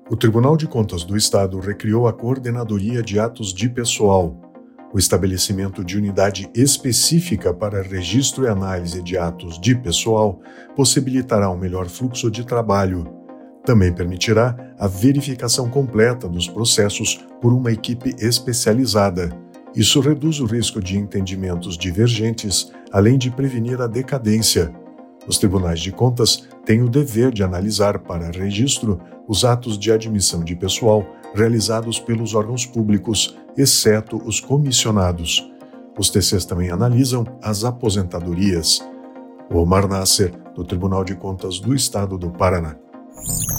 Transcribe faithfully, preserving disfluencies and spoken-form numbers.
O Tribunal de Contas do Estado recriou a Coordenadoria de Atos de Pessoal. O estabelecimento de unidade específica para registro e análise de atos de pessoal possibilitará um melhor fluxo de trabalho. Também permitirá a verificação completa dos processos por uma equipe especializada. Isso reduz o risco de entendimentos divergentes, além de prevenir a decadência. Os tribunais de contas têm o dever de analisar para registro os atos de admissão de pessoal realizados pelos órgãos públicos, exceto os comissionados. Os T Cs também analisam as aposentadorias. Omar Nasser, do Tribunal de Contas do Estado do Paraná.